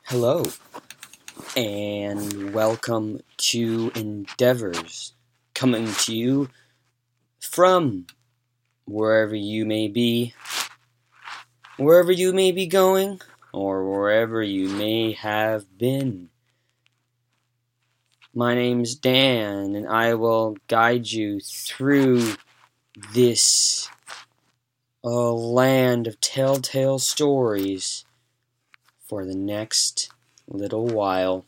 Hello, and welcome to Endeavors, coming to you from wherever you may be going, or wherever you may have been. My name's Dan, and I will guide you through this land of telltale stories for the next little while.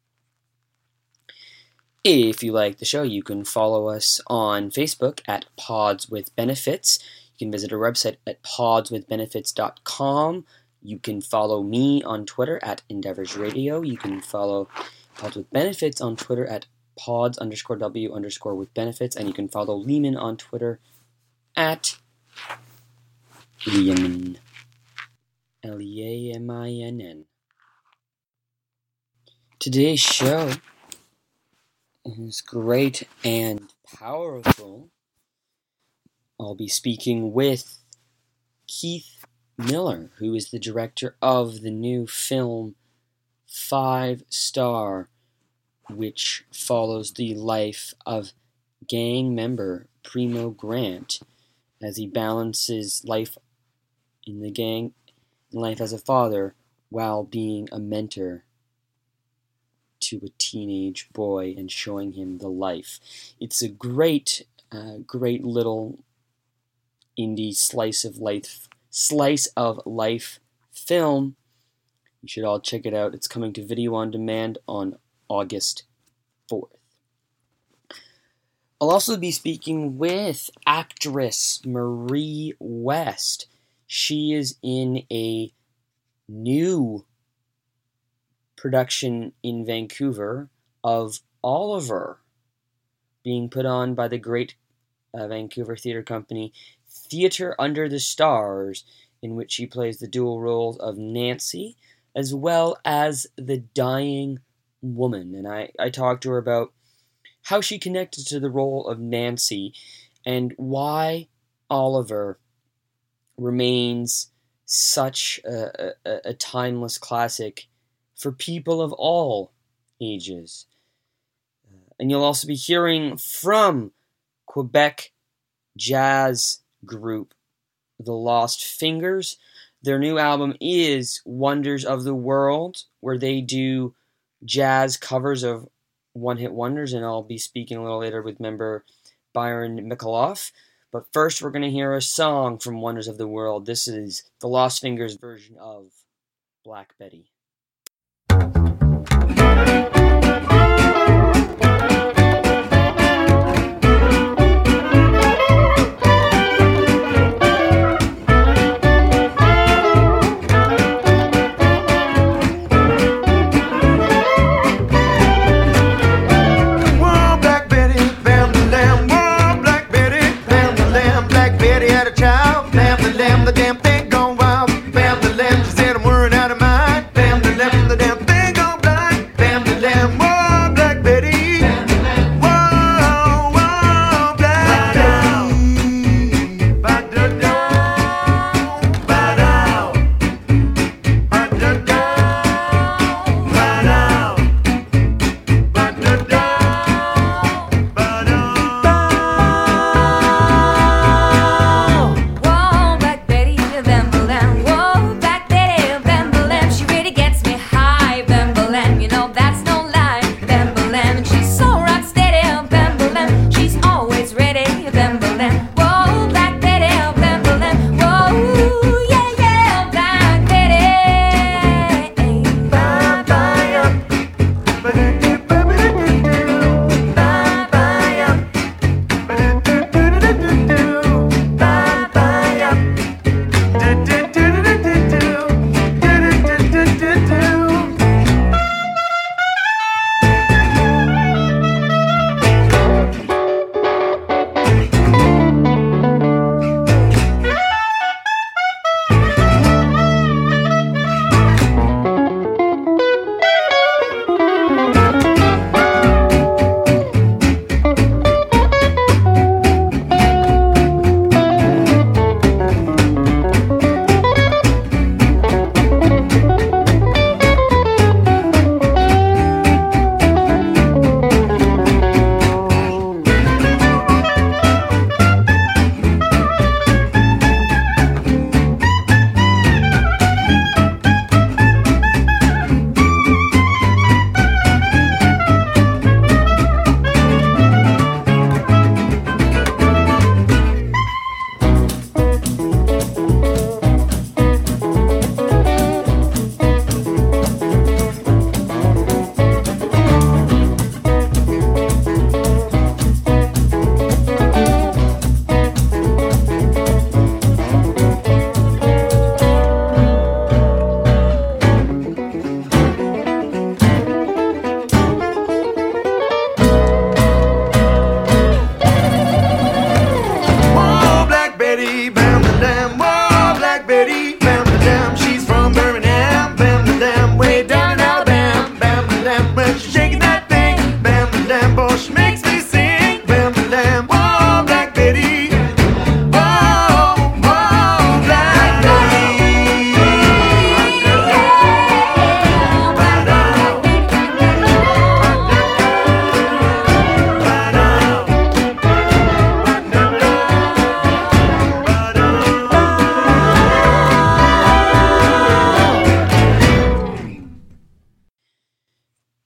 If you like the show, you can follow us on Facebook at Pods with Benefits. You can visit our website at podswithbenefits.com. You can follow me on Twitter at Endeavors Radio. You can follow Pods with Benefits on Twitter at pods_w_with benefits. And you can follow Lehman on Twitter at Leamin. Leaminn. Today's show is great and powerful. I'll be speaking with Keith Miller, who is the director of the new film 5 Star, which follows the life of gang member Primo Grant as he balances life in the gang and life as a father while being a mentor to a teenage boy and showing him the life. It's a great little indie slice of life film. You should all check it out. It's coming to video on demand on August 4th. I'll also be speaking with actress Marie West. She is in a new production in Vancouver of Oliver, being put on by the great Vancouver theatre company Theatre Under the Stars, in which she plays the dual roles of Nancy as well as the dying woman. And I talked to her about how she connected to the role of Nancy and why Oliver remains such a timeless classic for people of all ages. And you'll also be hearing from Quebec jazz group The Lost Fingers. Their new album is Wonders of the World, where they do jazz covers of one-hit wonders, and I'll be speaking a little later with member Byron Mikaloff. But first, we're going to hear a song from Wonders of the World. This is The Lost Fingers' version of Black Betty. The damn thing gone wild. Bam the lamb, she said I'm worrying out of mind. Bam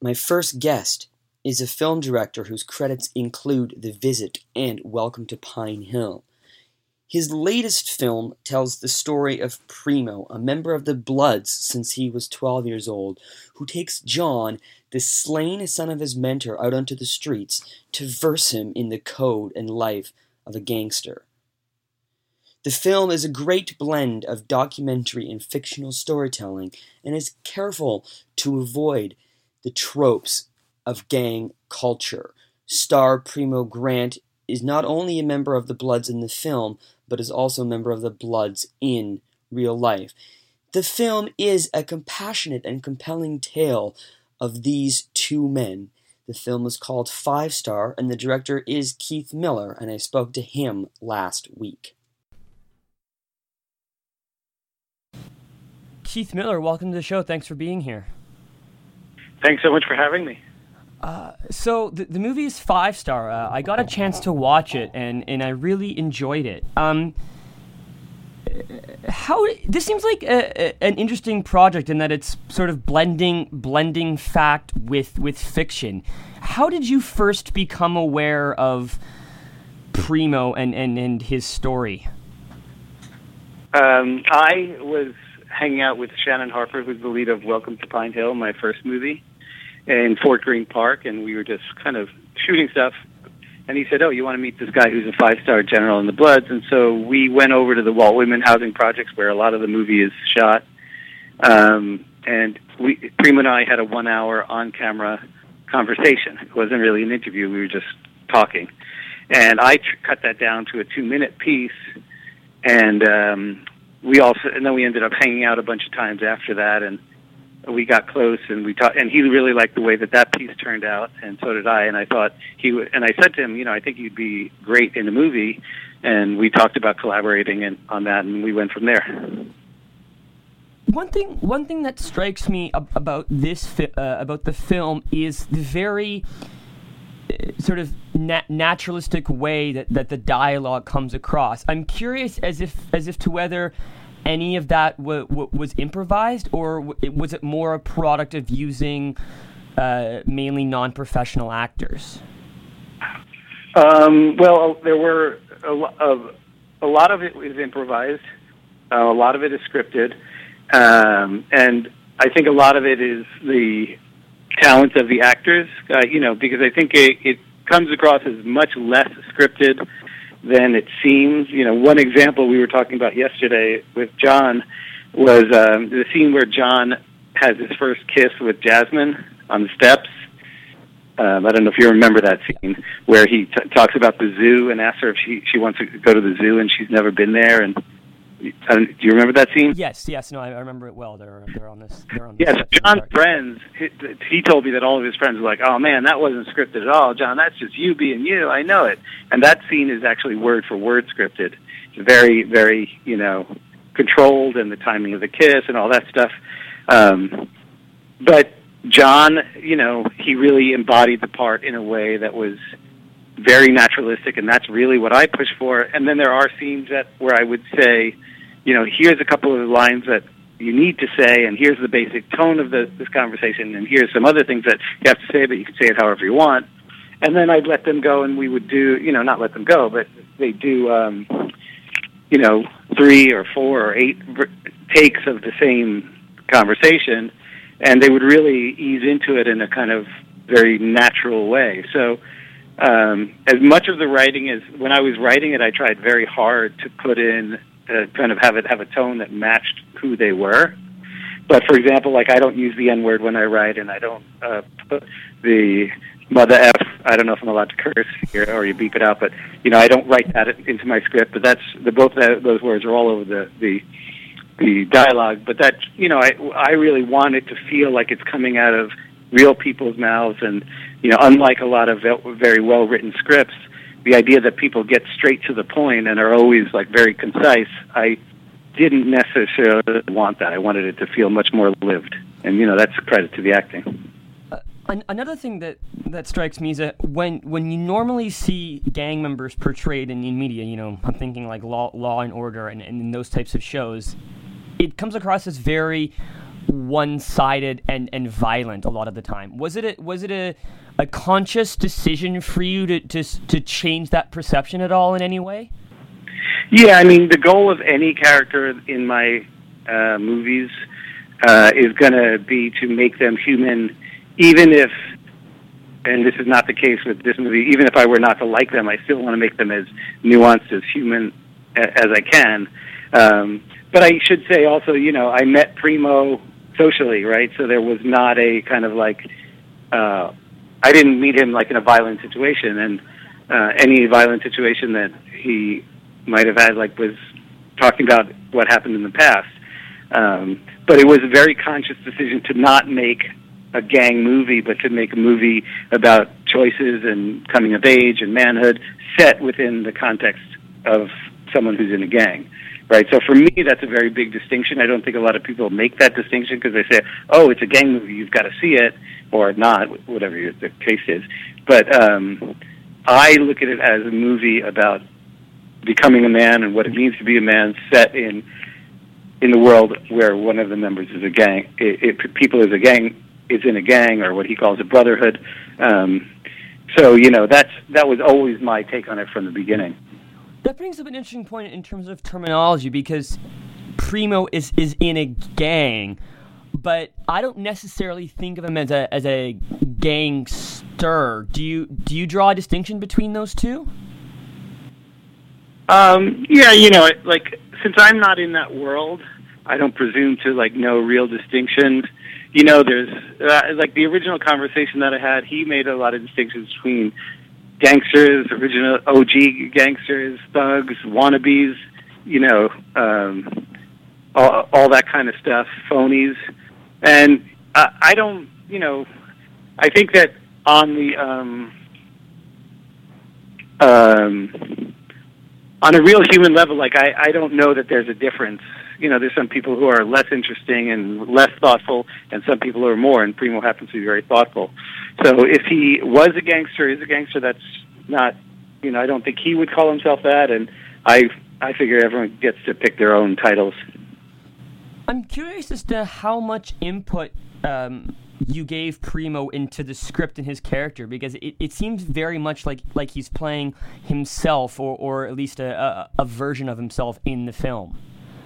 My first guest is a film director whose credits include The Visit and Welcome to Pine Hill. His latest film tells the story of Primo, a member of the Bloods since he was 12 years old, who takes John, the slain son of his mentor, out onto the streets to verse him in the code and life of a gangster. The film is a great blend of documentary and fictional storytelling and is careful to avoid the tropes of gang culture. Star Primo Grant is not only a member of the Bloods in the film, but is also a member of the Bloods in real life. The film is a compassionate and compelling tale of these two men. The film is called Five Star, and the director is Keith Miller, and I spoke to him last week. Keith Miller, welcome to the show. Thanks for being here. Thanks so much for having me. So the movie is Five Star. I got a chance to watch it, and I really enjoyed it. This seems like an interesting project in that it's sort of blending fact with fiction. How did you first become aware of Primo and his story? I was hanging out with Shannon Harper, who's the lead of Welcome to Pine Hill, my first movie, in Fort Greene Park, and we were just kind of shooting stuff. And he said, "Oh, you want to meet this guy who's a five-star general in the Bloods?" And so we went over to the Walt Whitman Housing Projects, where a lot of the movie is shot. And Primo and I had a 1-hour on-camera conversation. It wasn't really an interview; we were just talking. And I cut that down to a 2-minute piece, and then we ended up hanging out a bunch of times after that, and we got close, and we talked, and he really liked the way that piece turned out, and so did I. And I thought he would, and I said to him, I think you'd be great in the movie, and we talked about collaborating on that, and we went from there. One thing that strikes me about about the film is the very sort of naturalistic way that the dialogue comes across. I'm curious as if to whether any of that was improvised, or was it more a product of using mainly non-professional actors? Well, there were a lot of it was improvised. A lot of it is scripted, and I think a lot of it is the talent of the actors. Because I think it comes across as much less scripted than it seems. One example we were talking about yesterday with John was the scene where John has his first kiss with Jasmine on the steps. I don't know if you remember that scene where he talks about the zoo and asks her if she wants to go to the zoo, and she's never been there. And do you remember that scene? Yes. No, I remember it well. They're on this. Yes, John's friends. He told me that all of his friends were like, "Oh man, that wasn't scripted at all, John. That's just you being you. I know it." And that scene is actually word for word scripted. It's very, very, controlled, and the timing of the kiss and all that stuff. But John, he really embodied the part in a way that was very naturalistic, and that's really what I push for. And then there are scenes where I would say, here's a couple of lines that you need to say, and here's the basic tone of this conversation, and here's some other things that you have to say, but you can say it however you want. And then I'd let them go, and we would do, not let them go, but they do, 3 or 4 or 8 takes of the same conversation, and they would really ease into it in a kind of very natural way. So as much of the writing as when I was writing it, I tried very hard to put in kind of have a tone that matched who they were. But for example, like I don't use the N-word when I write, and I don't put the mother F. I don't know if I'm allowed to curse here or you beep it out, but I don't write that into my script. But that's both those words are all over the dialogue. But that I really want it to feel like it's coming out of real people's mouths, and unlike a lot of very well written scripts, the idea that people get straight to the point and are always like very concise, I didn't necessarily want that. I wanted it to feel much more lived, and that's a credit to the acting. Another thing that strikes me is that when you normally see gang members portrayed in media, I'm thinking like Law and Order and those types of shows, it comes across as very one-sided and violent a lot of the time. Was it a conscious decision for you to change that perception at all in any way? Yeah, I mean, the goal of any character in my movies is going to be to make them human, even if, and this is not the case with this movie, even if I were not to like them, I still want to make them as nuanced, as human as I can. But I should say also, I met Primo socially, right? So there was not a kind of like, I didn't meet him like in a violent situation, and any violent situation that he might have had was talking about what happened in the past. But it was a very conscious decision to not make a gang movie, but to make a movie about choices and coming of age and manhood set within the context of someone who's in a gang, right? So for me, that's a very big distinction. I don't think a lot of people make that distinction because they say, oh, it's a gang movie, you've got to see it, or not, whatever the case is. But I look at it as a movie about becoming a man and what it means to be a man set in the world where one of the members is a gang. People is in a gang, or what he calls a brotherhood. So that was always my take on it from the beginning. That brings up an interesting point in terms of terminology, because Primo is in a gang, but I don't necessarily think of him as a gangster. Do you draw a distinction between those two? Yeah, since I'm not in that world, I don't presume to know real distinction. There's the original conversation that I had, he made a lot of distinctions between gangsters, original OG gangsters, thugs, wannabes, all that kind of stuff, phonies. And I don't, I think that on the on a real human level, I don't know that there's a difference. There's some people who are less interesting and less thoughtful, and some people who are more, and Primo happens to be very thoughtful. So if he was a gangster, is a gangster, that's not, I don't think he would call himself that, and I figure everyone gets to pick their own titles. I'm curious as to how much input you gave Primo into the script and his character, because it seems very much like he's playing himself, or at least a version of himself in the film.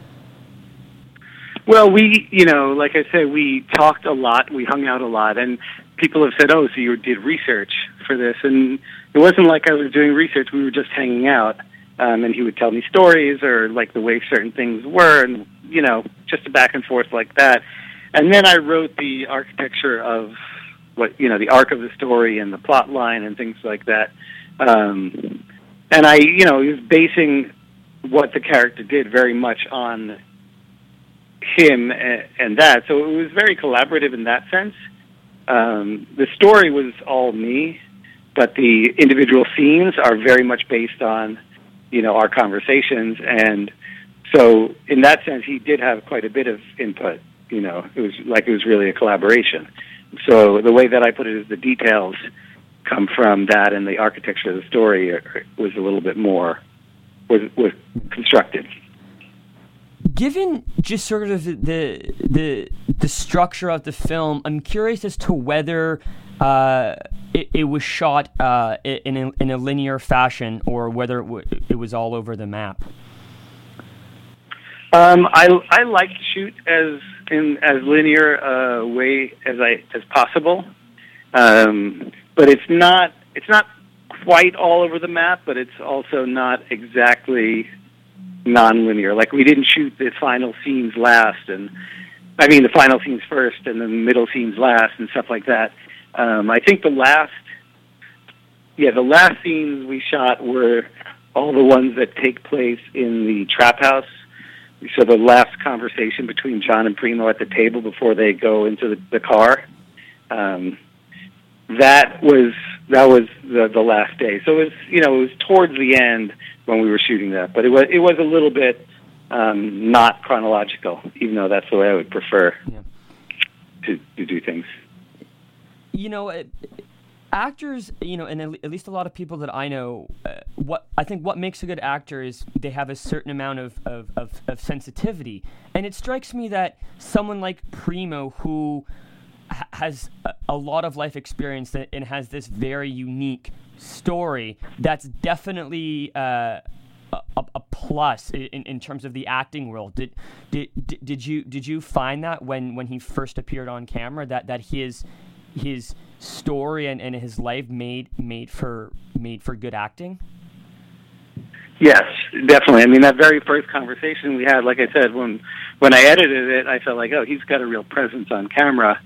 Well, we, like I said, we talked a lot, we hung out a lot, and people have said, oh, so you did research for this, and it wasn't like I was doing research, we were just hanging out, and he would tell me stories, or the way certain things were, and, just a back and forth like that. And then I wrote the architecture of the arc of the story and the plot line and things like that. And I, was basing what the character did very much on him and that. So it was very collaborative in that sense. The story was all me, but the individual scenes are very much based on, our conversations. And so in that sense, he did have quite a bit of input. It was really a collaboration. So the way that I put it is the details come from that, and the architecture of the story was a little bit more, was constructed. Given just sort of the structure of the film, I'm curious as to whether it was shot in a linear fashion, or whether it was all over the map. I like to shoot as linear a way as possible, but it's not quite all over the map, but it's also not exactly non-linear. We didn't shoot the final scenes last, the final scenes first, and the middle scenes last, and stuff like that. I think the last scenes we shot were all the ones that take place in the trap house. So the last conversation between John and Primo at the table before they go into the car, that was the last day. So it was towards the end when we were shooting that, but it was a little bit not chronological, even though that's the way I would prefer to do things. Actors, and at least a lot of people that I know, what makes a good actor is they have a certain amount of sensitivity, and it strikes me that someone like Primo, who has a lot of life experience and has this very unique story, that's definitely a plus in terms of the acting world. Did you find that when he first appeared on camera that his story and his life made for good acting? Yes, definitely. I mean, that very first conversation we had, like I said, when I edited it, I felt like, oh, he's got a real presence on camera,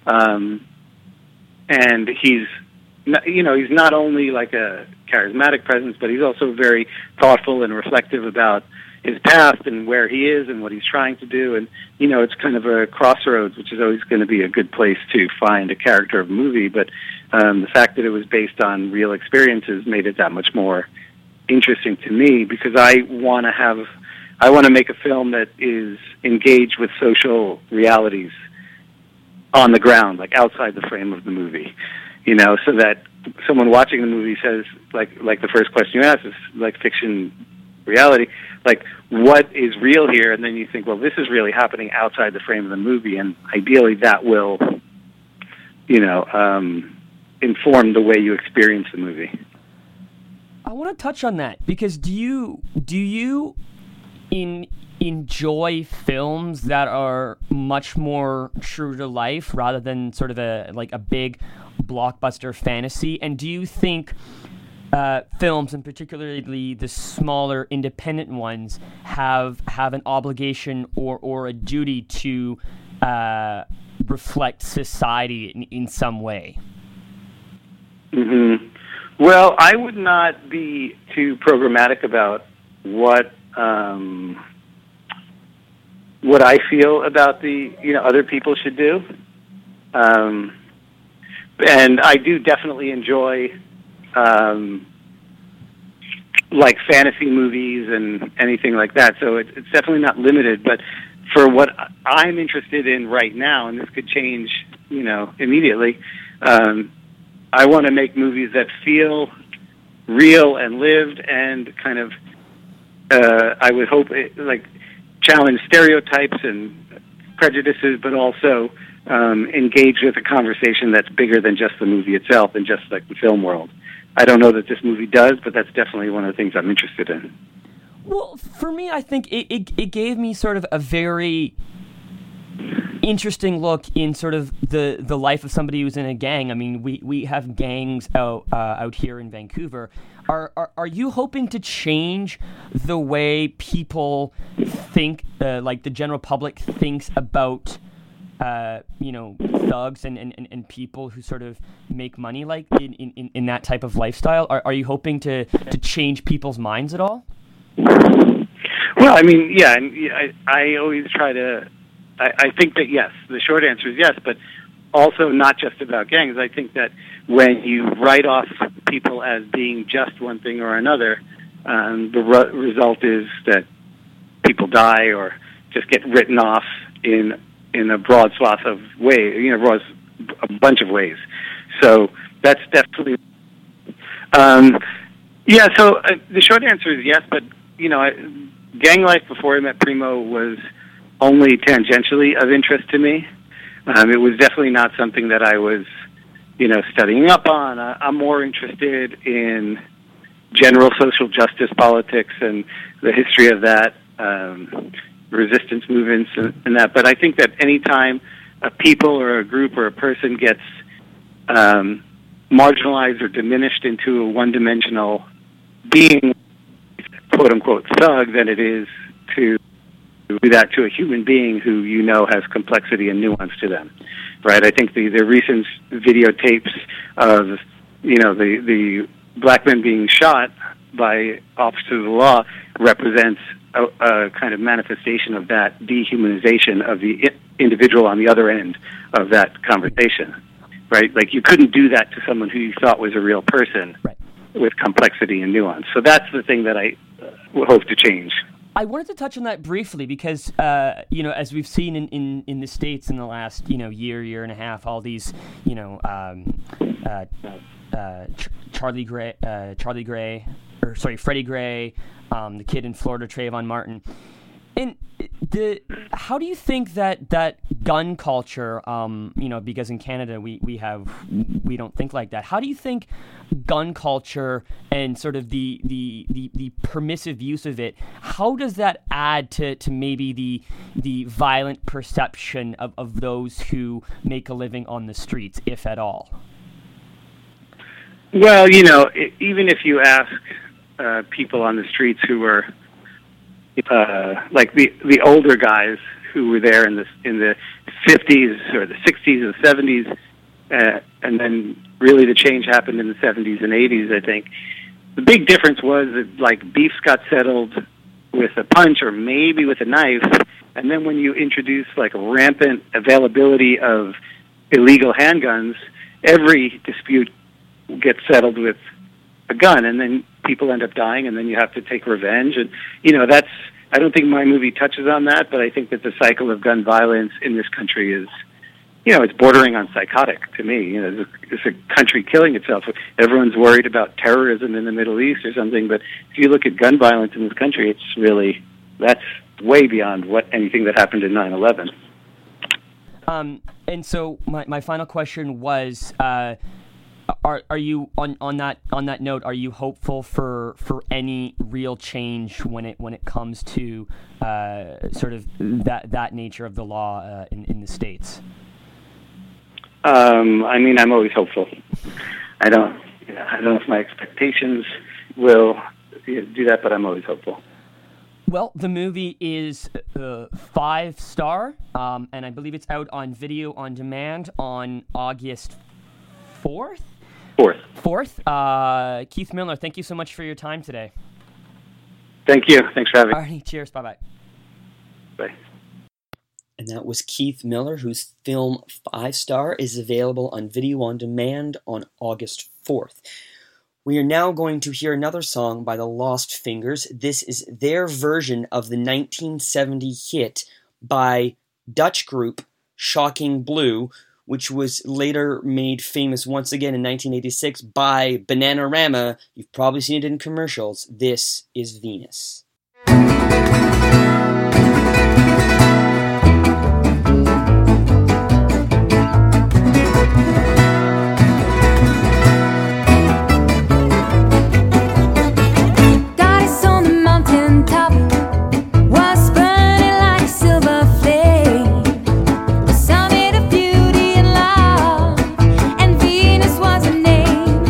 and he's not only like a charismatic presence, but he's also very thoughtful and reflective about his past and where he is and what he's trying to do. And, it's kind of a crossroads, which is always going to be a good place to find a character of a movie. But the fact that it was based on real experiences made it that much more interesting to me, because I want to make a film that is engaged with social realities on the ground, like outside the frame of the movie, so that someone watching the movie says, like the first question you ask is like fiction, reality, like what is real here? And then you think, well, this is really happening outside the frame of the movie, and ideally that will, inform the way you experience the movie. I want to touch on that because do you enjoy films that are much more true to life rather than sort of a big blockbuster fantasy? And do you think films, and particularly the smaller independent ones, have an obligation or a duty to reflect society in some way? Mm-hmm. Well, I would not be too programmatic about what I feel about the other people should do, and I do definitely enjoy like fantasy movies and anything like that. So it's definitely not limited. But for what I'm interested in right now, and this could change immediately. I want to make movies that feel real and lived, and kind of, I would hope, challenge stereotypes and prejudices, but also engage with a conversation that's bigger than just the movie itself and just like the film world. I don't know that this movie does, but that's definitely one of the things I'm interested in. Well, for me, I think it gave me sort of a very interesting look in sort of the life of somebody who's in a gang. I mean, we have gangs out here in Vancouver. Are you hoping to change the way people think, like the general public thinks about thugs and people who sort of make money like in that type of lifestyle? Are you hoping to change people's minds at all? Well, I mean, yeah, and I always try to. I think that yes, the short answer is yes, but also not just about gangs. I think that when you write off people as being just one thing or another, the result is that people die or just get written off in a broad swath of ways, a bunch of ways. So that's definitely. So the short answer is yes, but gang life before I met Primo was only tangentially of interest to me. It was definitely not something that I was, studying up on. I'm more interested in general social justice politics and the history of that, resistance movements and that. But I think that any time a people or a group or a person gets marginalized or diminished into a one-dimensional being, quote-unquote thug, than it is to do that to a human being who has complexity and nuance to them, right? I think the recent videotapes of the black men being shot by officers of the law represents a kind of manifestation of that dehumanization of the individual on the other end of that conversation, right? Like you couldn't do that to someone who you thought was a real person, right, with complexity and nuance. So that's the thing that I hope to change. I wanted to touch on that briefly because, as we've seen in the States in the last, year and a half, all these, Charlie Gray, Freddie Gray, the kid in Florida, Trayvon Martin. And how do you think that gun culture, because in Canada we don't think like that. How do you think gun culture and sort of the permissive use of it, how does that add to maybe the violent perception of those who make a living on the streets, if at all? Well, even if you ask people on the streets who are like the older guys who were there in the 50s or the 60s or the 70s, and then really the change happened in the 70s and 80s. I think the big difference was that like beefs got settled with a punch or maybe with a knife, and then when you introduce like a rampant availability of illegal handguns, every dispute gets settled with a gun, and then people end up dying, and then you have to take revenge. And that's, I don't think my movie touches on that, but I think that the cycle of gun violence in this country is, it's bordering on psychotic to me. It's a country killing itself. Everyone's worried about terrorism in the Middle East or something, but if you look at gun violence in this country, it's really, that's way beyond anything that happened in 9/11. And so my final question was, Are you on that note? Are you hopeful for any real change when it comes to sort of that nature of the law in the States? I'm always hopeful. I don't know if my expectations will do that, but I'm always hopeful. Well, the movie is 5-star, and I believe it's out on video on demand on August 4th. 4th. Keith Miller, thank you so much for your time today. Thank you. Thanks for having me. All right, cheers. Bye-bye. Bye. And that was Keith Miller, whose film 5-star is available on video on demand on August 4th. We are now going to hear another song by the Lost Fingers. This is their version of the 1970 hit by Dutch group Shocking Blue, which was later made famous once again in 1986 by Bananarama. You've probably seen it in commercials. This is Venus. Goddess on the mountain top was burning like a silver flame. The summit of beauty and love, and Venus was her name.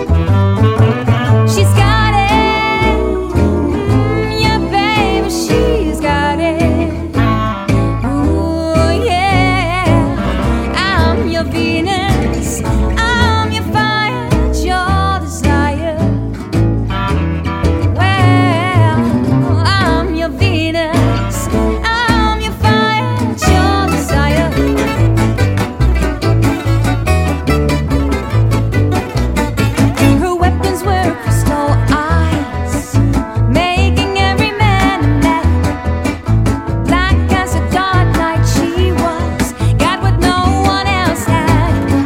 She's got it, yeah, baby, she's got it. Ooh, yeah, I'm your Venus, I'm your fire, your desire. Well, I'm your Venus, I'm your fire, your desire. Her weapons were crystal eyes, making every man mad. Black as a dark night she was, got what no one else had.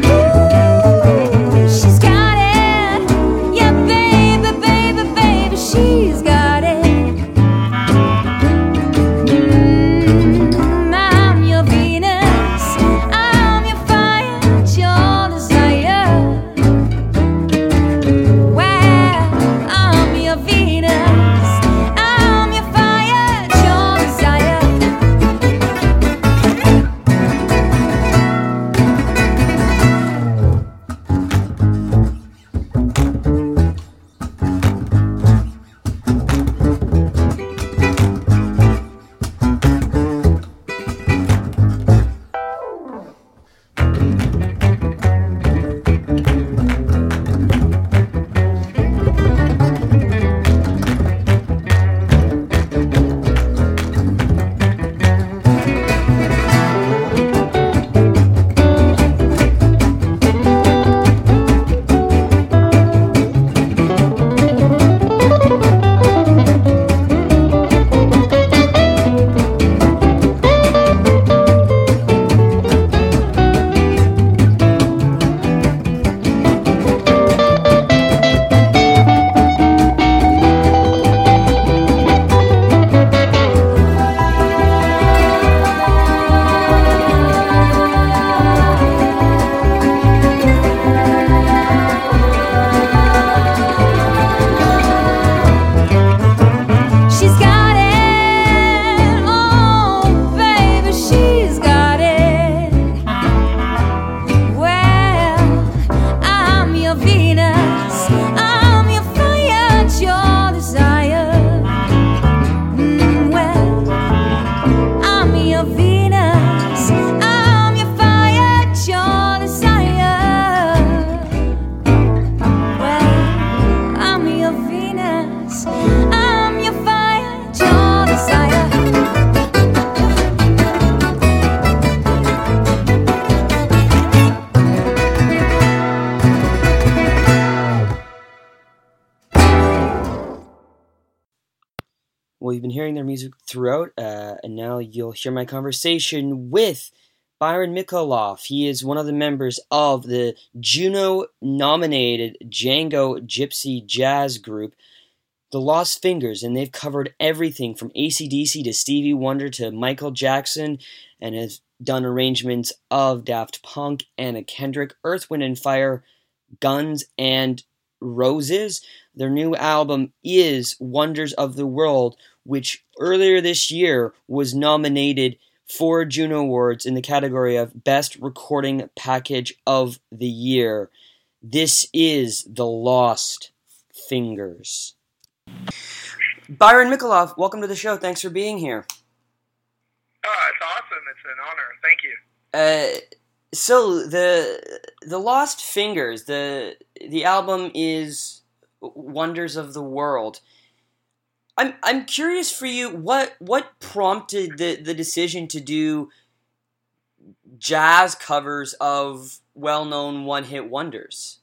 Well, you've been hearing their music throughout, and now you'll hear my conversation with Byron Mikolov. He is one of the members of the Juno-nominated Django Gypsy jazz group, The Lost Fingers, and they've covered everything from AC/DC to Stevie Wonder to Michael Jackson, and has done arrangements of Daft Punk, Anna Kendrick, Earth, Wind & Fire, Guns N' Roses. Their new album is Wonders of the World, which earlier this year was nominated for Juno Awards in the category of Best Recording Package of the Year. This is The Lost Fingers. Byron Mikolov, welcome to the show. Thanks for being here. Oh, it's awesome. It's an honor. Thank you. So the Lost Fingers, the album is Wonders of the World. I'm curious for you, what prompted the decision to do jazz covers of well-known one-hit wonders?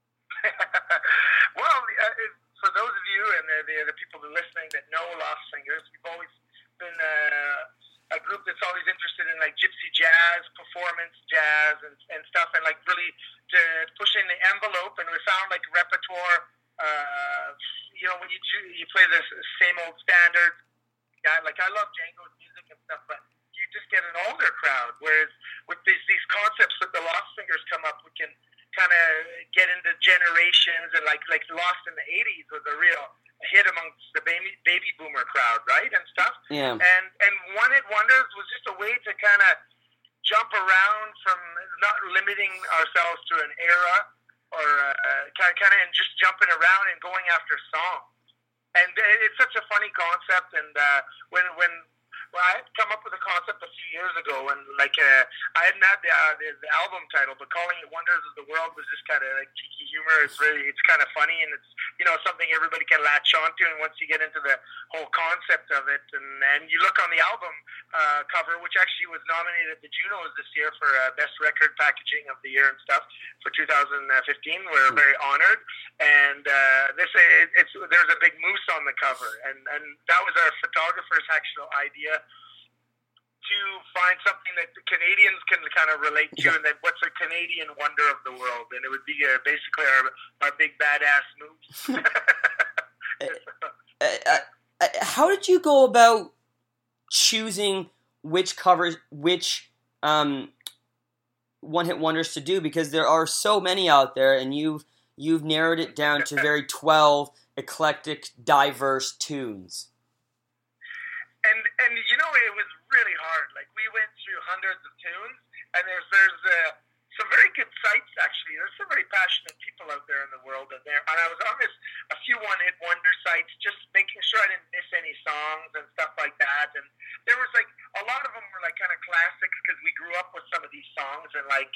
Well, for those of you and the people who are listening that know Lost Fingers, we've always been a group that's always interested in like gypsy jazz, performance jazz, and stuff, and like really to pushing the envelope. And we found like repertoire. When you play the same old standard, like I love Django's music and stuff, but you just get an older crowd. Whereas with these concepts that the Lost Fingers come up, we can kind of get into generations, and like Lost in the '80s was a real hit amongst the baby boomer crowd, right, and stuff. Yeah. And One Hit Wonders was just a way to kind of jump around from not limiting ourselves to an era, or kind of and just jumping around and going after songs. And it's such a funny concept. And when I had come up with a concept a few years ago, and like I hadn't had the album title, but calling it Wonders of the World was just kind of like cheeky humor. It's kind of funny, and it's something everybody can latch onto. And once you get into the whole concept of it, and you look on the album cover, which actually was nominated at the Junos this year for Best Record Packaging of the Year and stuff for 2015. We're very honored, and there's a big moose on the cover, and that was our photographer's actual idea, to find something that the Canadians can kind of relate to, and that what's a Canadian wonder of the world, and it would be basically our big badass moose. How did you go about choosing which covers, which one-hit wonders to do? Because there are so many out there, and you've narrowed it down to very 12 eclectic, diverse tunes. And it was really hard. Like, we went through hundreds of tunes, and there's some very good sites, actually. There's some very passionate people out there in the world. And I was on a few one-hit wonder sites, just making sure I didn't miss any songs and stuff like that. And there was like a lot of them were like kind of classics, because we grew up with some of these songs. And like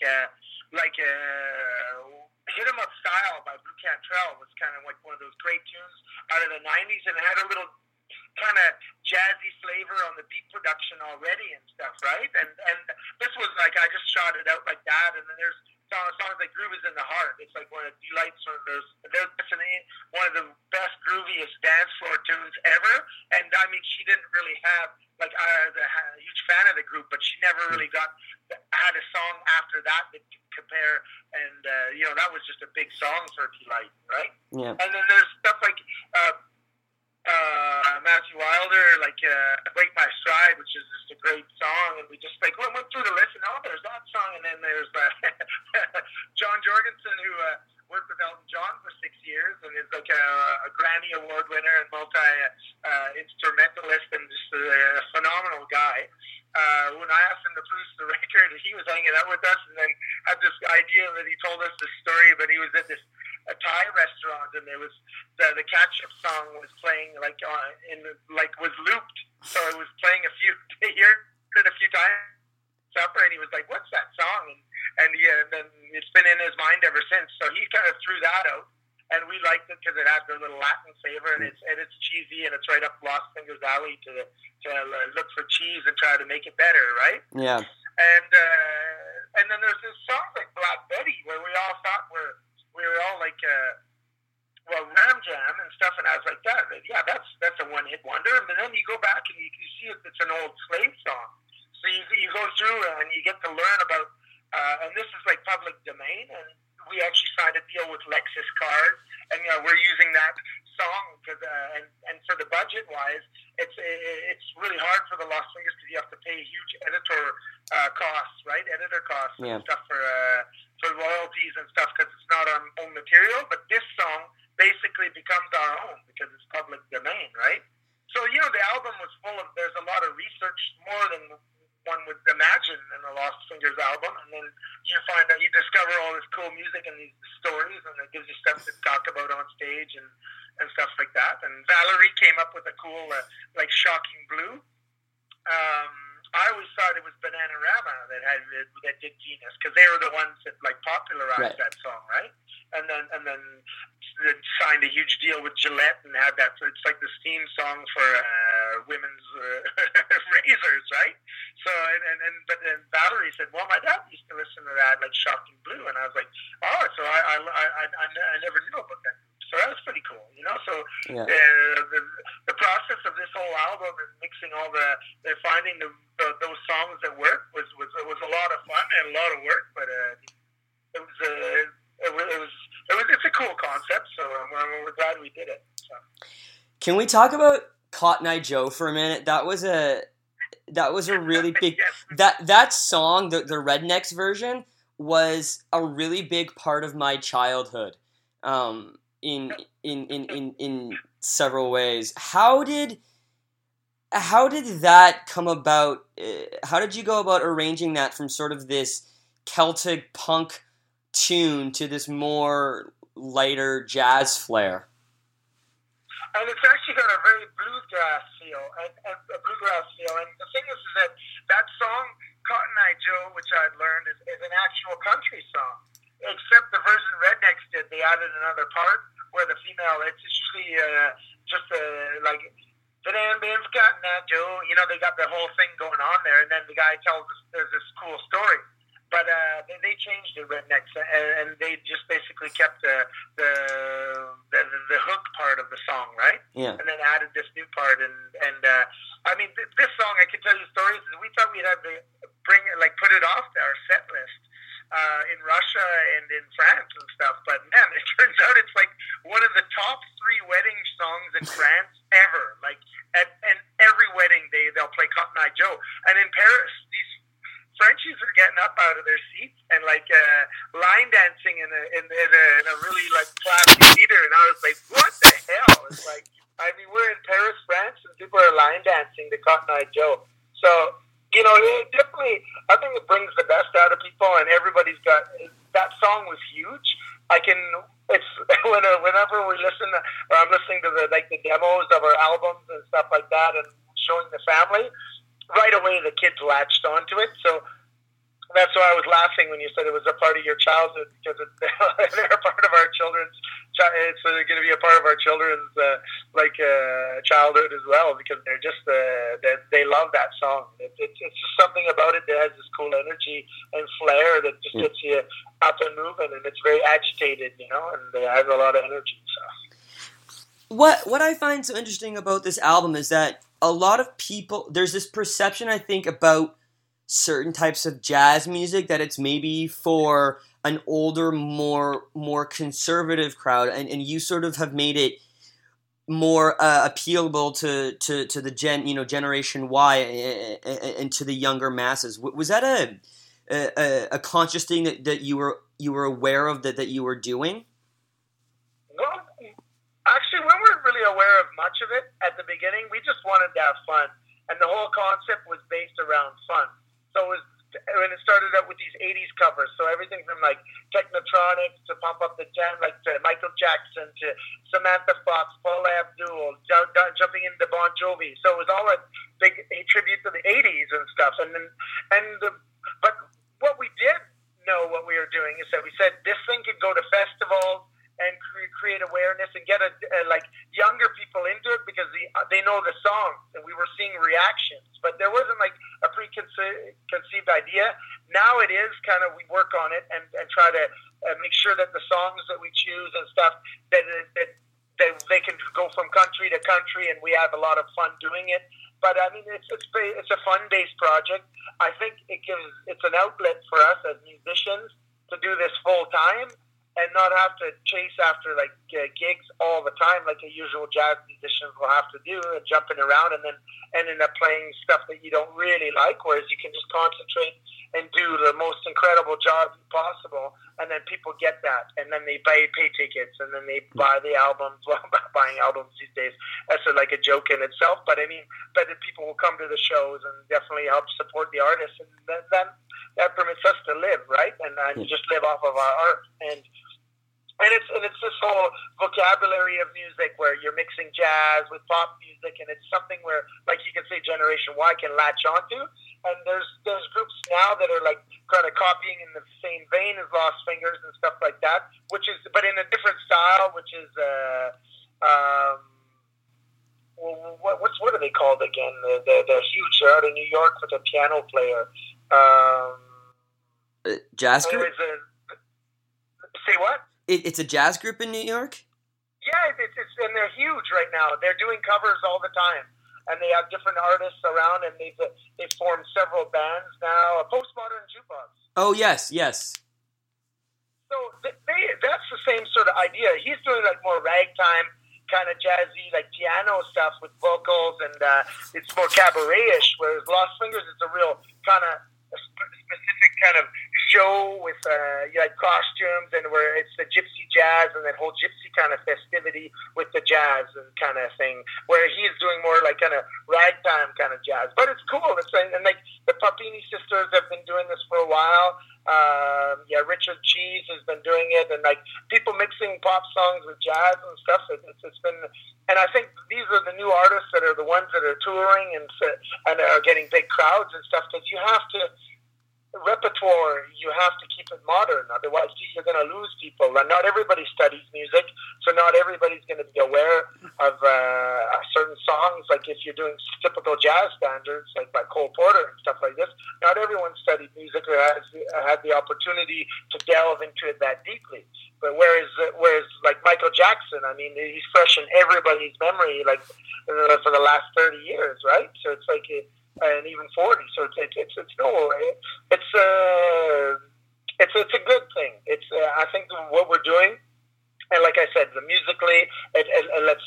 "Hit 'Em Up Style" by Blue Cantrell was kind of like one of those great tunes out of the '90s, and it had a little kind of jazzy flavor on the beat production already and stuff, right? And this was like, I just shot it out like that. And then there's songs like "Groove Is in the Heart." It's like one of Delight's one of the best, grooviest dance floor tunes ever. And I mean, she didn't really have, like, I was a huge fan of the group, but she never really had a song after that could compare. And that was just a big song for Delight, right? Yeah. And then there's stuff like Matthew Wilder, like "Break My Stride," which is just a great song, and we just like went through the list, and there's that song, and then there's John Jorgensen, who worked with Elton John for 6 years, and is like a Grammy Award winner and multi-instrumentalist, and just a phenomenal guy. When I asked him to produce the record, he was hanging out with us, and then had this idea that he told us this story, but he was at a Thai restaurant, and there was the catch-up song was playing was looped, so it was playing a few times supper, and he was like, "What's that song?" And then it's been in his mind ever since. So he kind of threw that out, and we liked it because it had the little Latin flavor, and it's cheesy, and it's right up Lost Fingers alley to look for cheese and try to make it better, right? Yeah. And then there's this song like "Black Betty," where we all thought we were all like, Ram Jam and stuff, and I was like, yeah, that's a one-hit wonder. And then you public domain, and we actually signed a deal with Lexus Cars, and we're using that song because and for the budget wise, it's really hard for the Lost Fingers because you have to pay huge editor costs, right? Editor costs and stuff for royalties and stuff because it's not our own material. But this song basically becomes our own because it's public domain, right? So the album was full of. There's a lot of research, more than one would imagine in a Lost Fingers album, and then you find out you discover all this cool music and these stories, and it gives you stuff to talk about on stage and stuff like that. And Valerie came up with a cool like Shocking Blue. I always thought it was Bananarama that did Venus because they were the ones that like popularized that song, right? And then signed a huge deal with Gillette and had that. So it's like this theme song for women's razors, right? So but then Valerie said, "Well, my dad used to listen to that, like Shocking Blue," and I was like, "Oh, so I never knew about that." So that was pretty cool, So the process of this whole album and mixing all they're finding those songs that work was a lot of fun and a lot of work, but it's a cool concept. So we're glad we did it. So. Can we talk about Cotton Eye Joe for a minute? That was a really big that song, the Rednecks version, was a really big part of my childhood. In several ways. How did that come about? How did you go about arranging that from sort of this Celtic punk tune to this more lighter jazz flair? And it's actually got a very bluegrass feel, and a bluegrass feel. And the thing is that song, Cotton Eye Joe, which I'd learned, is an actual country song. Except the version Rednecks did, they added another part where the female, it's usually like, Vince Cotton Eye Joe, they got the whole thing going on there, and then the guy tells us there's this cool story. But they changed the Rednecks, and they just basically kept the hook part of the song, right? Yeah. And then added this new part, and I mean, this song, I can tell you stories. We thought we'd have to put it off our set list. In Russia and in France and stuff, but man, it turns out it's like one of the top 3 wedding songs in France ever. Like at every wedding they'll play Cotton Eye Joe, and in Paris these Frenchies are getting up out of their seats and like line dancing in a really like classy theater, and I was like, what the hell? It's like, I mean, we're in Paris, France, and people are line dancing to Cotton Eye Joe. So it definitely, I think it brings the best out of people, and everybody's got, that song was huge. Whenever we listen, or I'm listening to the demos of our albums and stuff like that, and showing the family, right away the kids latched onto it. So that's why I was laughing when you said it was a part of your childhood, because they're a part of our children's. It's going to be a part of our children's childhood as well, because they're just they love that song. It's just something about it that has this cool energy and flair that just gets you up and moving, and it's very agitated, and it has a lot of energy. So. What I find so interesting about this album is that a lot of people, there's this perception, I think, about certain types of jazz music that it's maybe for an older, more conservative crowd, and you sort of have made it more appealable to the Generation Y and to the younger masses. Was that a conscious thing that you were aware of that you were doing? Well, actually, we weren't really aware of much of it at the beginning. We just wanted to have fun, and the whole concept was based around fun. So when it started out with these 80s covers, so everything from like Technotronics to Pump Up the Jam, like to Michael Jackson to Samantha Fox, Paula Abdul, jumping into Bon Jovi. So it was all a big tribute to the 80s and stuff. But what we did know what we were doing is that we said this thing could go to festivals and create awareness and get younger people into it, because they know the songs, and we were seeing reactions, but there wasn't like a preconceived idea. Now it is kind of, we work on it and try to make sure that the songs that we choose and stuff that they can go from country to country, and we have a lot of fun doing it. But I mean, it's a fun-based project. I think it's an outlet for us as musicians to do this full time and not have to chase after like gigs all the time like a usual jazz musician will have to do, and jumping around and then ending up playing stuff that you don't really like, whereas you can just concentrate and do the most incredible job possible, and then people get that, and then they pay tickets, and then they buy the albums. Well, buying albums these days, that's like a joke in itself, but I mean, but the people will come to the shows and definitely help support the artists, and then that permits us to live, right, and just live off of our art. And it's this whole vocabulary of music where you're mixing jazz with pop music, and it's something where, like you can say, Generation Y can latch onto. And there's groups now that are like kind of copying in the same vein as Lost Fingers and stuff like that, which is, but in a different style, which is what are they called again? They're huge. They're out of New York with a piano player. Jazz group. Say what? It's a jazz group in New York? Yeah, it's and they're huge right now. They're doing covers all the time, and they have different artists around, and they've formed several bands now. A Postmodern Jukebox. Oh yes. So that's the same sort of idea. He's doing like more ragtime, kind of jazzy, like piano stuff with vocals, and it's more cabaret-ish, whereas Lost Fingers is a real kind of specific kind of show with like costumes, and where it's the gypsy jazz and that whole gypsy kind of festivity with the jazz and kind of thing, where he's doing more like kind of ragtime kind of jazz. But it's cool. And like the Papini sisters have been doing this for a while. Richard Cheese has been doing it, and like people mixing pop songs with jazz and stuff. It's been, and I think these are the new artists that are the ones that are touring and are getting big crowds and stuff, because you have to. Repertoire, you have to keep it modern, otherwise you're going to lose people. And not everybody studies music, so not everybody's going to be aware of certain songs. Like if you're doing typical jazz standards, like by Cole Porter and stuff like this, not everyone studied music or has had the opportunity to delve into it that deeply. But whereas like Michael Jackson, I mean, he's fresh in everybody's memory, like for the last 30 years, right? So it's like and even 40. So it's a good thing. I think what we're doing, and like I said, musically, it lets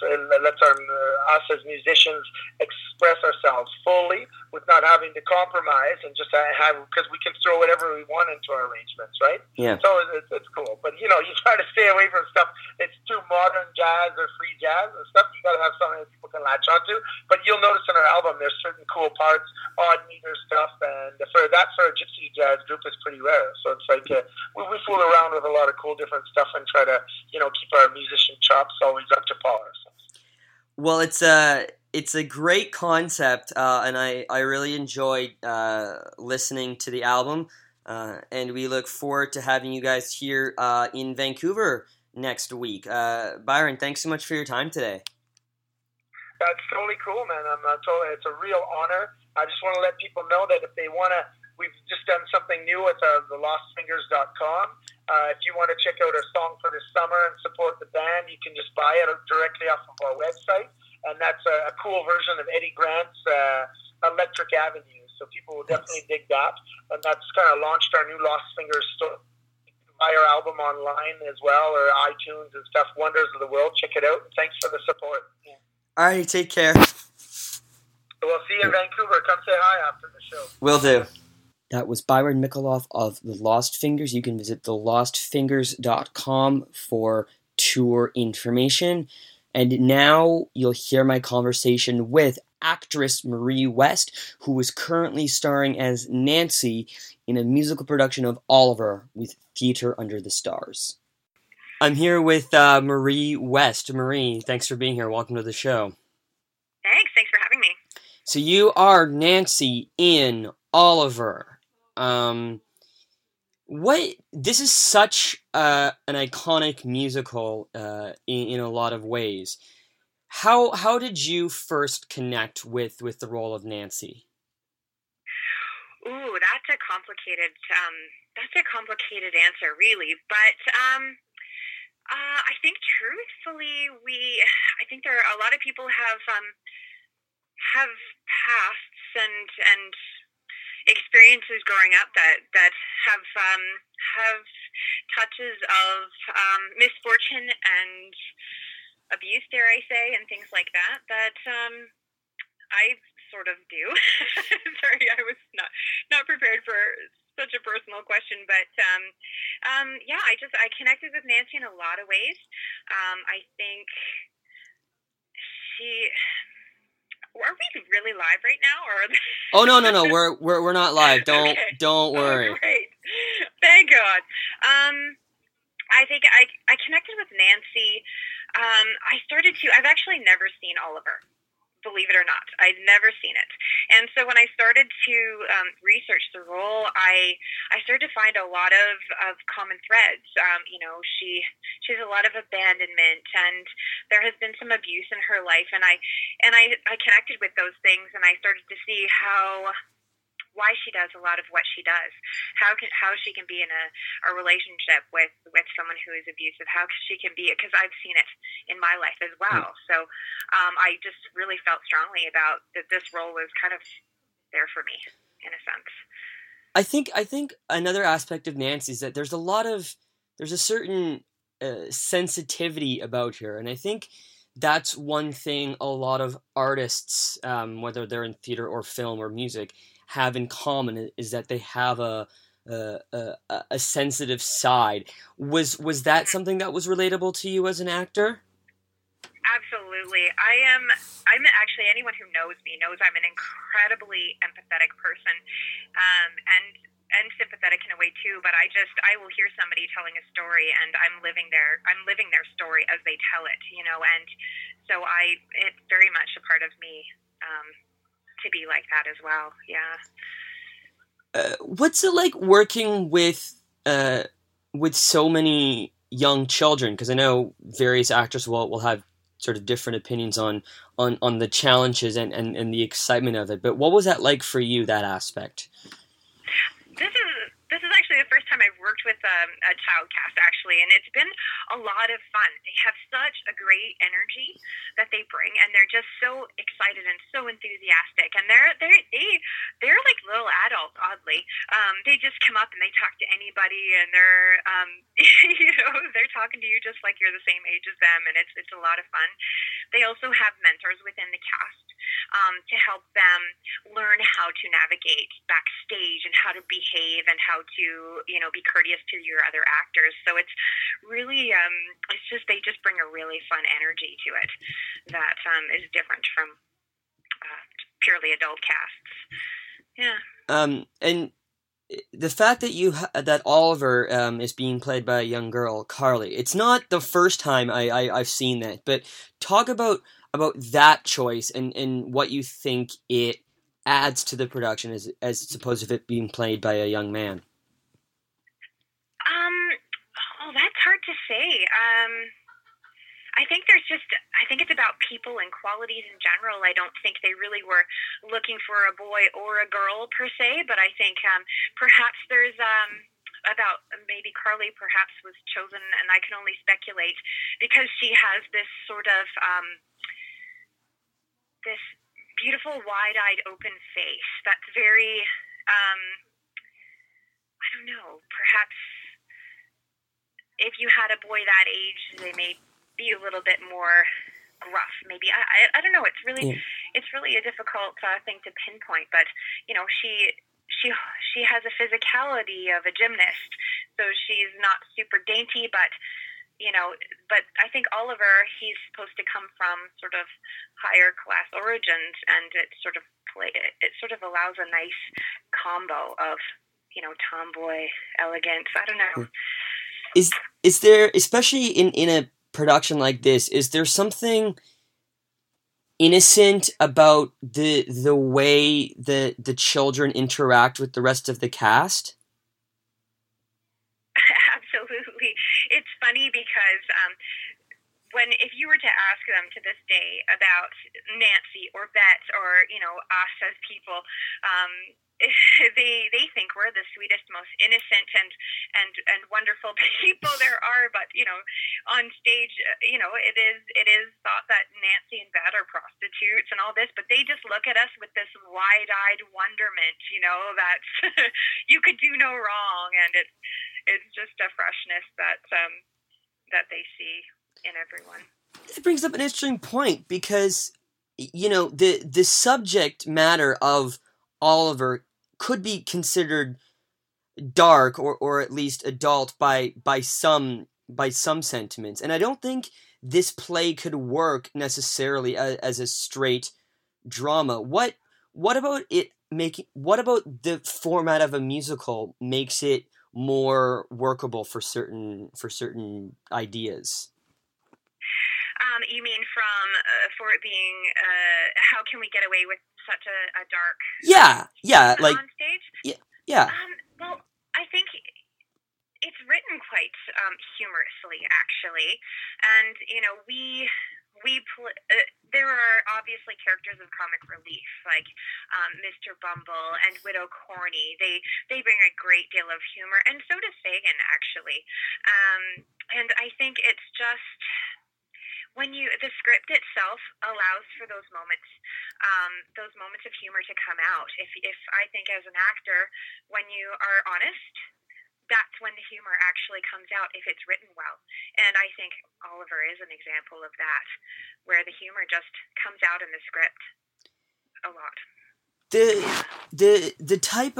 us as musicians express ourselves fully with not having to compromise, and just because we can throw whatever we want into our arrangements, right? Yeah. So it's cool. But you try to stay away from stuff that's too modern jazz or free jazz and stuff. You got to have something that people can latch onto. But you'll notice in our album there's certain cool parts, odd meter stuff, and for a gypsy jazz group is pretty rare. So it's like we fool around with a lot of cool different stuff and try to keep our musician chops always up to par. So. Well, it's a great concept, and I really enjoyed listening to the album, and we look forward to having you guys here in Vancouver next week. Byron, thanks so much for your time today. That's totally cool, man. It's a real honor. I just want to let people know that if they want to, we've just done something new with the lostfingers.com. If you want to check out our song for this summer and support the band, you can just buy it directly off of our website. And that's a cool version of Eddie Grant's Electric Avenue. So people will definitely dig that. And that's kind of launched our new Lost Fingers store. You can buy our album online as well, or iTunes and stuff. Wonders of the World. Check it out. And thanks for the support. Yeah. All right, take care. We'll see you in Vancouver. Come say hi after the show. Will do. That was Byron Mikaloff of The Lost Fingers. You can visit thelostfingers.com for tour information. And now you'll hear my conversation with actress Marie West, who is currently starring as Nancy in a musical production of Oliver with Theater Under the Stars. I'm here with Marie West. Marie, thanks for being here. Welcome to the show. Thanks for having me. So you are Nancy in Oliver. This is such an iconic musical in a lot of ways. How did you first connect with the role of Nancy? Ooh, that's a complicated answer, really. But I think truthfully, I think there are a lot of people have pasts and experiences growing up that have touches of misfortune and abuse, dare I say, and things like that. I sort of do. Sorry, I was not prepared for such a personal question, but yeah, I connected with Nancy in a lot of ways. I think she. Are we really live right now, or? Oh no, we're not live. Don't Okay. don't worry. Oh, great. Thank God. I think I connected with Nancy. I've actually never seen Oliver, believe it or not. I'd never seen it. And so when I started to research the role, I started to find a lot of common threads. She has a lot of abandonment, and there has been some abuse in her life, and I connected with those things, and I started to see why she does a lot of what she does, how she can be in a relationship with someone who is abusive, how she can be, because I've seen it in my life as well. So I just really felt strongly about that this role was kind of there for me in a sense. I think another aspect of Nancy is that there's a certain sensitivity about her, and I think that's one thing a lot of artists, whether they're in theater or film or music, have in common, is that they have a sensitive side. Was that something that was relatable to you as an actor? Absolutely. I'm actually, anyone who knows me knows I'm an incredibly empathetic person, and sympathetic in a way too, but I will hear somebody telling a story, and I'm living their story as they tell it, and so it's very much a part of me, to be like that as well. Yeah. What's it like working with so many young children? Because I know various actors will have sort of different opinions on the challenges and the excitement of it. But what was that like for you, that aspect? This is actually the first time I've worked with a child cast, actually, and it's been a lot of fun. They have such a great energy that they bring, and they're just so excited and so enthusiastic. And they're like little adults, oddly. They just come up and they talk to anybody, and they're they're talking to you just like you're the same age as them, and it's a lot of fun. They also have mentors within the cast to help them learn how to navigate backstage and how to behave and how to be courteous to your other actors. So it's really they just bring a really fun energy to it that is different from purely adult casts. Yeah. And the fact that that Oliver is being played by a young girl, Carly, it's not the first time I've seen that, but talk about that choice and what you think it adds to the production as opposed to it being played by a young man. That's hard to say. I think it's about people and qualities in general. I don't think they really were looking for a boy or a girl per se, but I think perhaps there's about maybe Carly perhaps was chosen, and I can only speculate, because she has this sort of this beautiful, wide-eyed, open face that's very I don't know, perhaps if you had a boy that age, they may be a little bit more gruff. Maybe I don't know. It's really a difficult thing to pinpoint. But she has a physicality of a gymnast, so she's not super dainty. But I think Oliver, he's supposed to come from sort of higher class origins, and it sort of allows a nice combo of tomboy elegance. I don't know. Is there, especially in a production like this, is there something innocent about the way the children interact with the rest of the cast? Absolutely. It's funny because if you were to ask them to this day about Nancy or Bet or us as people, they think we're the sweetest, most innocent and wonderful people there are, but on stage, it is thought that Nancy and Bette are prostitutes and all this, but they just look at us with this wide-eyed wonderment, that you could do no wrong, and it's just a freshness that they see in everyone. It brings up an interesting point because the subject matter of Oliver could be considered dark or at least adult by some sentiments, and I don't think this play could work necessarily as a straight drama. What about the format of a musical makes it more workable for certain ideas? You mean for it being how can we get away with such a dark on stage? Yeah. Well, I think it's written quite humorously, actually, and there are obviously characters of comic relief like Mr. Bumble and Widow Corny. They bring a great deal of humor, and so does Fagin, actually. And I think it's just the script itself allows for those moments of humor to come out. If I think as an actor, when you are honest, that's when the humor actually comes out if it's written well. And I think Oliver is an example of that, where the humor just comes out in the script a lot. The type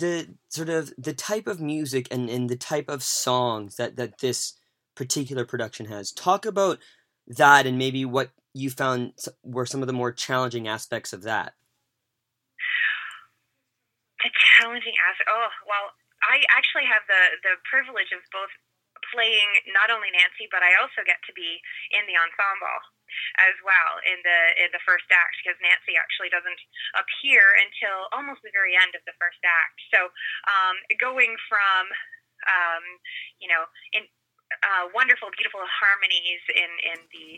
of music and the type of songs that this particular production has. Talk about that and maybe what you found were some of the more challenging aspects of that. The challenging aspect. Oh, well, I actually have the privilege of both playing not only Nancy, but I also get to be in the ensemble as well in the first act, because Nancy actually doesn't appear until almost the very end of the first act. So going from wonderful, beautiful harmonies in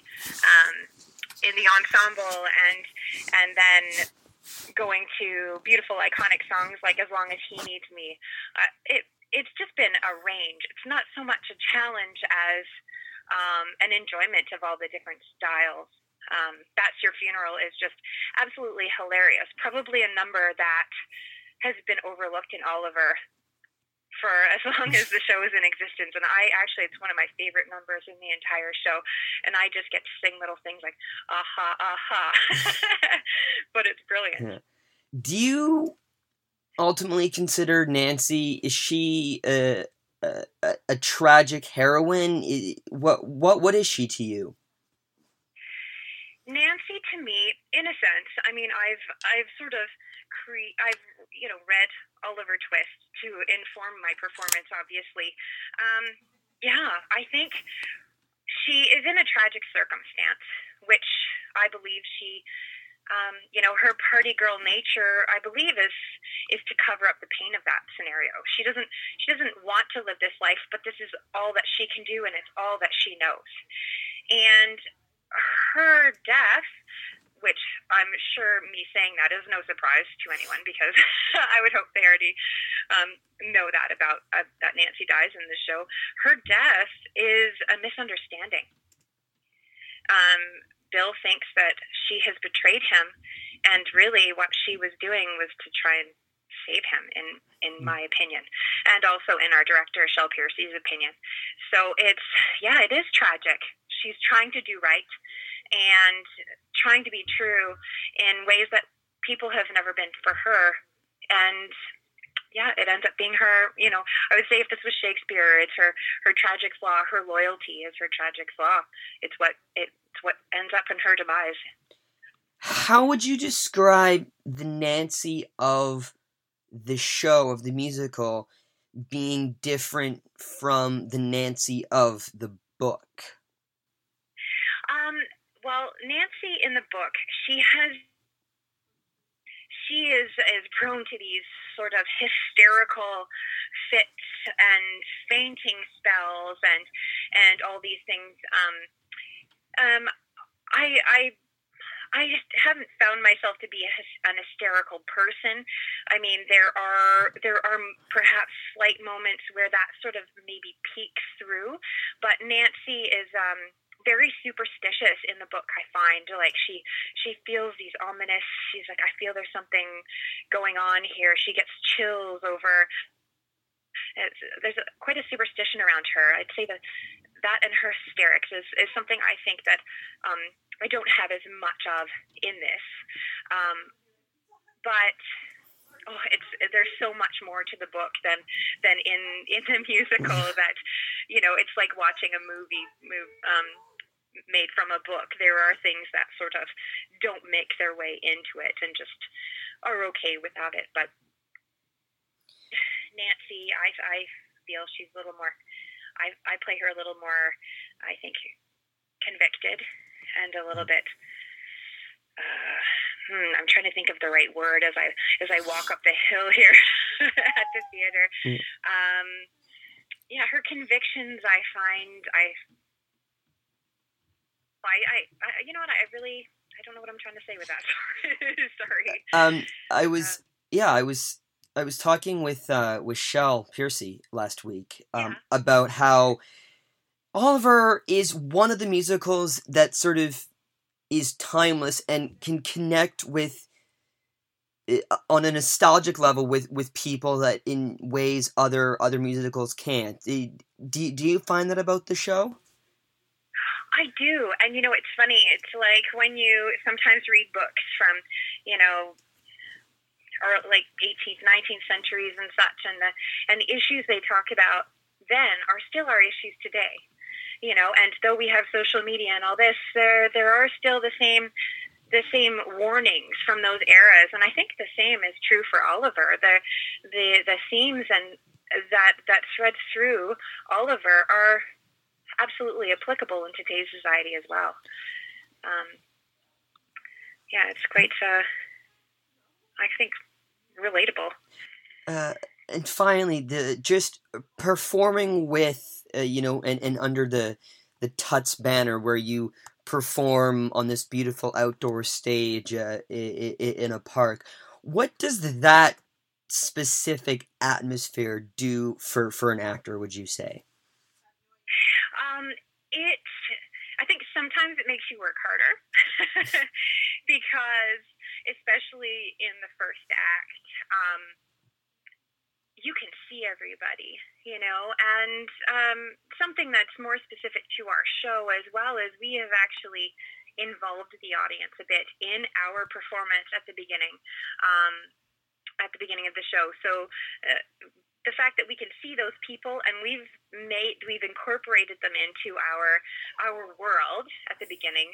the ensemble, and then going to beautiful, iconic songs like "As Long as He Needs Me." It's just been a range. It's not so much a challenge as an enjoyment of all the different styles. That's Your Funeral is just absolutely hilarious. Probably a number that has been overlooked in Oliver for as long as the show is in existence, and it's one of my favorite numbers in the entire show, and I just get to sing little things like aha, aha. But it's brilliant. Do you ultimately consider Nancy, is she a tragic heroine? What is she to you? Nancy, to me, in a sense, I mean, I've sort of read Oliver Twist to inform my performance, obviously. I think she is in a tragic circumstance, which I believe she, her party girl nature, I believe, is to cover up the pain of that scenario. She doesn't want to live this life, but this is all that she can do, and it's all that she knows. And her death, which I'm sure me saying that is no surprise to anyone, because I would hope they already know that about that Nancy dies in the show. Her death is a misunderstanding. Bill thinks that she has betrayed him, and really what she was doing was to try and save him, in my opinion, and also in our director, Shel Piercy's opinion. So it is tragic. She's trying to do right and trying to be true in ways that people have never been for her. And it ends up being her, I would say if this was Shakespeare, it's her tragic flaw. Her loyalty is her tragic flaw. It's what ends up in her demise. How would you describe the Nancy of the show, of the musical, being different from the Nancy of the book? Well, Nancy in the book, she is prone to these sort of hysterical fits and fainting spells and all these things. I just haven't found myself to be an hysterical person. I mean, there are perhaps slight moments where that sort of maybe peeks through, but Nancy is very superstitious in the book. I find like she feels these ominous. She's like, I feel there's something going on here. She gets chills over. There's quite a superstition around her. I'd say that and her hysterics is something I think that I don't have as much of in this. But there's so much more to the book than in the musical that, it's like watching a movie made from a book. There are things that sort of don't make their way into it and just are okay without it. But Nancy, I feel she's a little more, I play her a little more, I think, convicted and a little bit, I'm trying to think of the right word as I walk up the hill here at the theater. Her convictions, I find, you know what, I don't know what I'm trying to say with that. Sorry. I was talking with Shel Piercy last week about how Oliver is one of the musicals that sort of is timeless and can connect with on a nostalgic level with people that in ways other musicals can't. Do you find that about the show? I do, and it's funny. It's like when you sometimes read books from, or like 18th, 19th centuries and such, and the issues they talk about then are still our issues today. And though we have social media and all this, there are still the same warnings from those eras, and I think the same is true for Oliver. The themes and that thread through Oliver are absolutely applicable in today's society as well. It's quite, I think, relatable. And finally, just performing with, and under the Tuts banner where you perform on this beautiful outdoor stage in a park. What does that specific atmosphere do for an actor, would you say? I think sometimes it makes you work harder because, especially in the first act, you can see everybody, and something that's more specific to our show as well is we have actually involved the audience a bit in our performance at the beginning of the show. So the fact that we can see those people and we've incorporated them into our world at the beginning,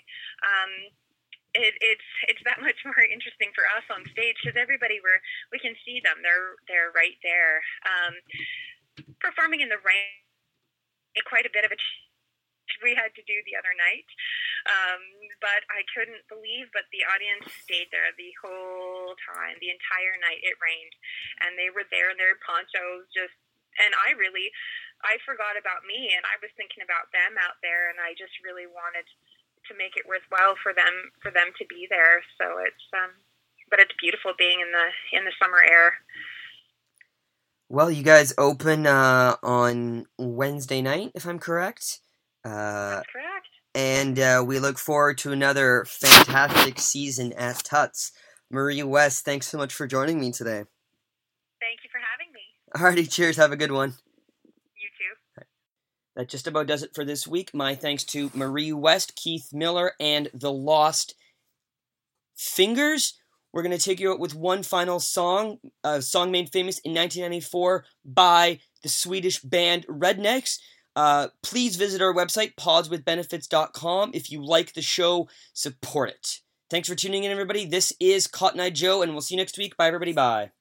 it's that much more interesting for us on stage because everybody we can see them. They're right there. Performing in the rain, quite a bit of a we had to do the other night, but I couldn't believe, but the audience stayed there the whole time, the entire night. It rained, and they were there in their ponchos, and I forgot about me, and I was thinking about them out there, and I just really wanted to make it worthwhile for them to be there. So but it's beautiful being in the summer air. Well, you guys open on Wednesday night, if I'm correct. That's correct. And we look forward to another fantastic season at Tuts. Marie West, thanks so much for joining me today. Thank you for having me. Alrighty, cheers. Have a good one. You too. That just about does it for this week. My thanks to Marie West, Keith Miller, and The Lost Fingers. We're going to take you out with one final song, a song made famous in 1994 by the Swedish band Rednecks. Please visit our website, podswithbenefits.com. If you like the show, support it. Thanks for tuning in, everybody. This is Cotton Eye Joe, and we'll see you next week. Bye, everybody. Bye.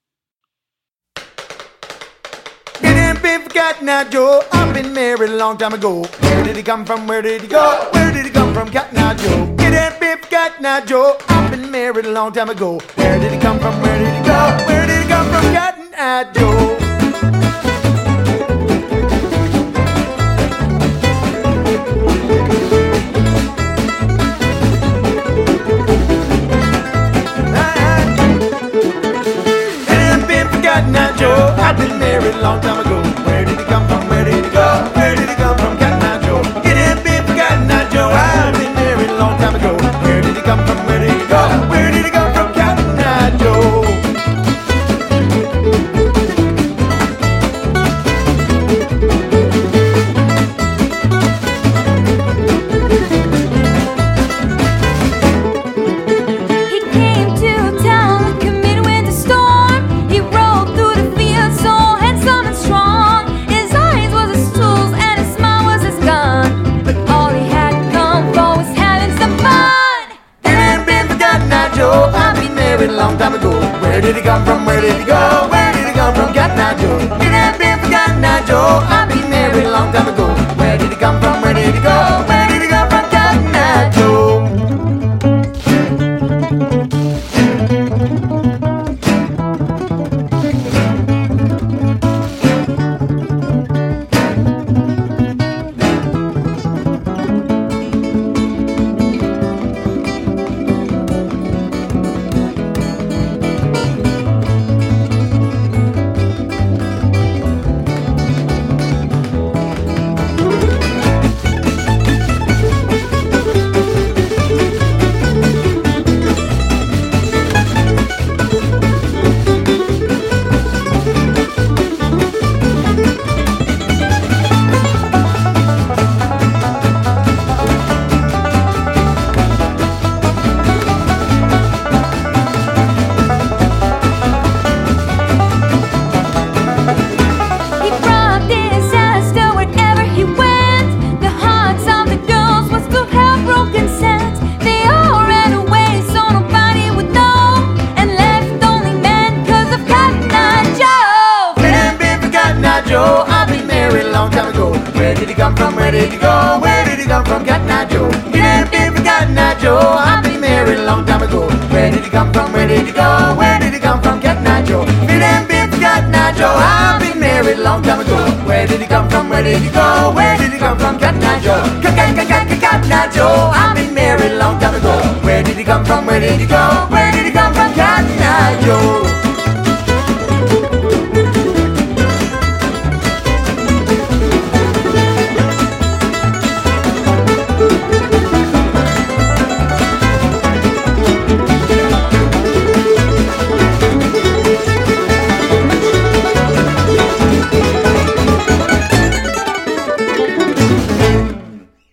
It ain't been forgotten now, Joe. I've been married a long time ago. Where did he come from? Where did he go? Where did he come from? Cotton Eye Joe. It ain't been forgotten now, Joe. I've been married a long time ago. Where did he come from? Where did he go? Where did he come from? Cotton Eye Joe. long time ago. Where did he come from? Where did he go? Where did he come from? Cotton Eye Joe. It ain't been forgotten, Eye Joe. I've been married a long time ago. Where did he come from? Where did he go? Where did he come from? Cotton Eye Joe. He came to town like a midwinter storm. He rode through the fields so handsome and strong. His eyes was his tools and his smile was his gun. But all he had come for was having some fun. It ain't been forgotten, Eye Joe. I've been married a long time ago. Where did he come from? Where did he go? Where did he come from? Cotton Eye Joe. It ain't been forgotten, Eye Joe. I've been married a long time ago. Where did he come from? Where did he go? Where did he come from? Cotton Eye Joe. He brought disaster wherever he went. The hearts of the girls was to have broken scent. They all ran away so nobody would know, and left only men 'cause of Cotton Eye Joe. It ain't been forgotten, Eye Joe. I've been married a long time ago. Where did he come from? Where did he go? Where did he come from? Cotton Eye Joe. It ain't been forgotten, Eye Joe. I've been married a long time ago. Where did he come from? Where did he go? Where did he come from? Cotton Eye Joe. It ain't been forgotten, Eye Joe. I've been married a long time ago. Where did he come from? Where did he go? Where did he come from? Cotton Eye Joe. Cotton Eye Joe. I've been married a long time ago. Where did he come from? Where did he go? Where did he go?